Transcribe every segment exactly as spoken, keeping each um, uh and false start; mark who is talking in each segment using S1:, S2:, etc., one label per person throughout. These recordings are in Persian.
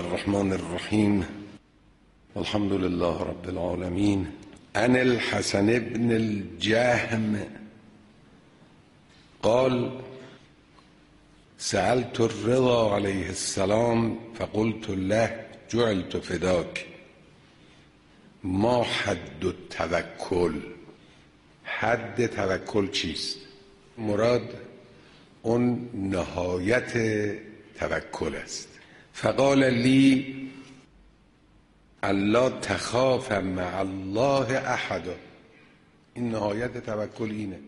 S1: الرحمن الرحیم الحمد لله رب العالمین. عن الحسن بن الجهم قال سألت الرضا عليه السلام فقلت له جعلت فداك ما حد التوکل؟ حد توکل چیست؟ مراد اون نهایت توکل است. فقال لی الا تخاف مع الله احدا. این نهایت توکل اینه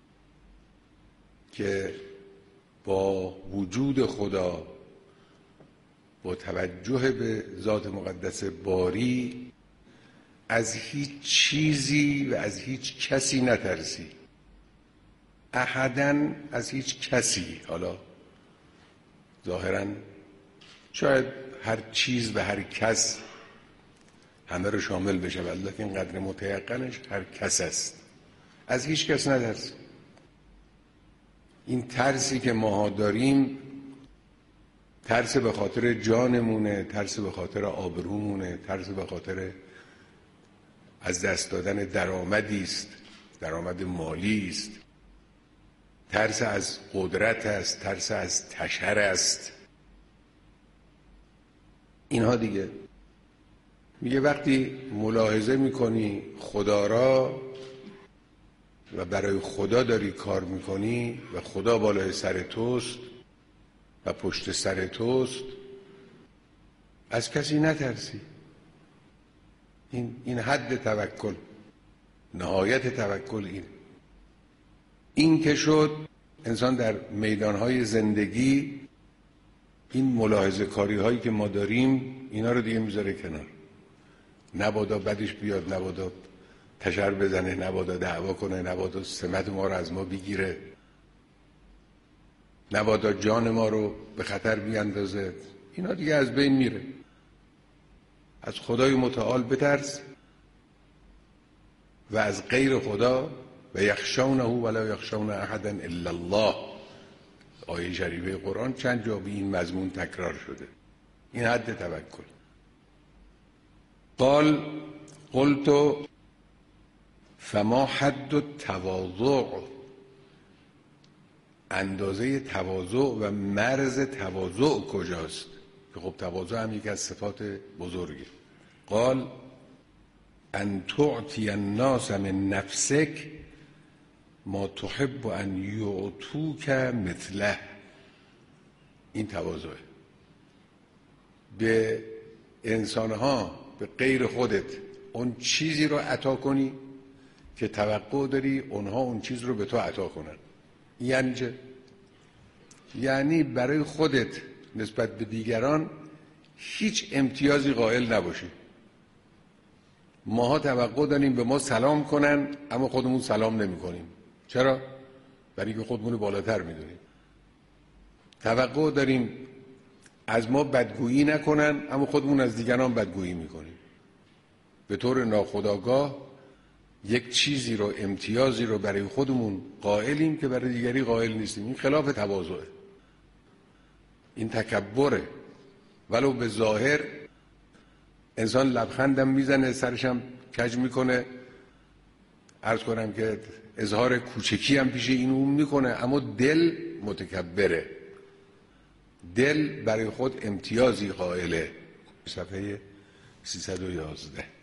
S1: که با وجود خدا، با توجه به ذات مقدس باری، از هیچ چیزی و از هیچ کسی نترسی. احداً از هیچ کسی. حالا ظاهراً شاید هر چیز و هر کس همه رو شامل بشه، ولی این قدر متیقنش هر کس است. از هیچ کس نترسی. این ترسی که ماها داریم ترس به خاطر جانمونه، ترس به خاطر آبرومونه، ترس به خاطر از دست دادن درآمدی است، درآمد مالی است، ترس از قدرت است، ترس از تشر است. اینها دیگه. میگه وقتی ملاحظه میکنی خدا را و برای خدا داری کار میکنی و خدا بالای سر توست و پشت سر توست، از کسی نترسی. این این حد توکل، نهایت توکل این. این که شد انسان در میدانهای زندگی این ملاحظه کاری هایی که ما داریم اینا رو دیگه میذاره کنار. نبادا بدش بیاد، نبادا تشر بزنه، نبادا دعوا کنه، نبادا سمت ما رو از ما بگیره، نبادا جان ما رو به خطر بیاندازه. اینا دیگه از بین میره. از خدای متعال بترس و از غیر خدا و یخشونه ولا یخشون احدا الا الله. آیه شریفه قرآن چند جا به این مضمون تکرار شده. این حد توکل. قال قلت فما حد التواضع؟ اندازه تواضع و مرز تواضع کجاست؟ که خب تواضع هم یکی از صفات بزرگه. قال ان تعطی الناس من نفسک ما تحب ان یعطوک مثله. این تواضعه. به انسانها، به غیر خودت اون چیزی رو عطا کنی که توقع داری اونها اون چیز رو به تو عطا کنن. یعنی چه؟ یعنی برای خودت نسبت به دیگران هیچ امتیازی قائل نباشی. ماها توقع داریم به ما سلام کنن اما خودمون سلام نمی کنیم. چرا؟ برای که خودمون بالاتر می دونیم. توقع داریم از ما بدگویی نکنن اما خودمون از دیگران بدگویی می کنیم. به طور ناخودآگاه یک چیزی رو، امتیازی رو برای خودمون قائلیم که برای دیگری قائل نیستیم. این خلاف تواضعه. این تکبره. ولو به ظاهر انسان لبخندم میزنه، سرشم کج میکنه، عرض کنم که اظهار کوچکی هم پیش این اون میکنه، اما دل متکبره. دل برای خود امتیازی قائله. صفحه سیصد و یازده.